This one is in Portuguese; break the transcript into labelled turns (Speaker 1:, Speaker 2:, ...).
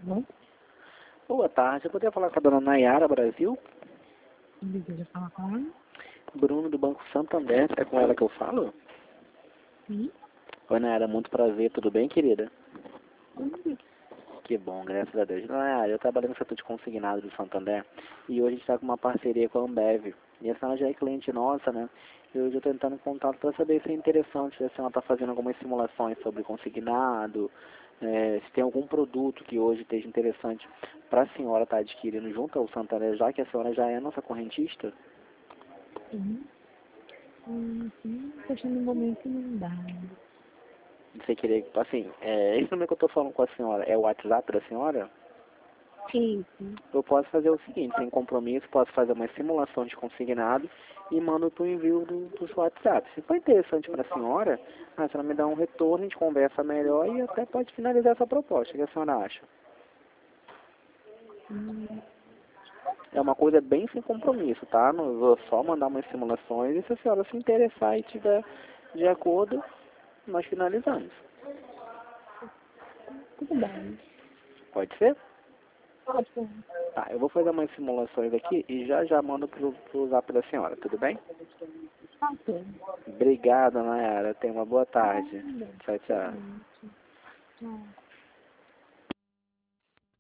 Speaker 1: Bom,
Speaker 2: Boa tarde, eu poderia falar com a dona Nayara Brasil?
Speaker 1: deseja falar com ela?
Speaker 2: Bruno do Banco Santander, é com ela que eu falo?
Speaker 1: Sim.
Speaker 2: Oi Nayara, muito prazer, tudo bem, querida?
Speaker 1: Sim.
Speaker 2: Que bom, graças a Deus. Nayara, eu trabalho no setor de consignado do Santander e hoje a gente está com uma parceria com a Ambev. E a senhora já é cliente nossa, né? E hoje eu estou entrando em contato para saber se é interessante, se a senhora está fazendo algumas simulações sobre consignado, se tem algum produto que hoje esteja interessante para a senhora estar adquirindo junto ao Santander, já que a senhora já é nossa correntista.
Speaker 1: Sim. Sim, poxa, no momento não dá.
Speaker 2: Você querer, assim, esse número que eu estou falando com a senhora é o WhatsApp da senhora?
Speaker 1: Sim, sim.
Speaker 2: Eu posso fazer o seguinte, sem compromisso, posso fazer uma simulação de consignado e mando para o envio do seu WhatsApp. Se for interessante para a senhora me dá um retorno, a gente conversa melhor e até pode finalizar essa proposta. O que a senhora acha?
Speaker 1: Hum,
Speaker 2: É uma coisa bem sem compromisso, tá? Não vou só mandar umas simulações e se a senhora se interessar e tiver de acordo, nós finalizamos.
Speaker 1: tudo bem.
Speaker 2: Pode ser?
Speaker 1: Pode ser.
Speaker 2: Tá, eu vou fazer umas simulações aqui e já mando pro zap da senhora, tudo bem?
Speaker 1: Ok.
Speaker 2: Obrigado, Nayara. Tenha uma boa tarde.
Speaker 1: Nada.
Speaker 2: Tchau, tchau.
Speaker 1: Tchau.